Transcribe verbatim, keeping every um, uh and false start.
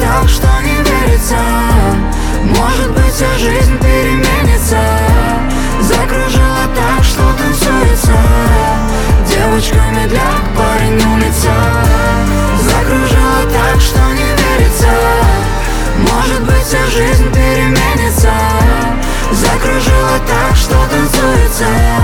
так, что не верится. Может быть, вся жизнь переменится. Закружила так, что танцуется. Девочка медляк, парень улица. Закружила так, что не верится. Может быть, вся жизнь переменится. Закружила так, что танцуется.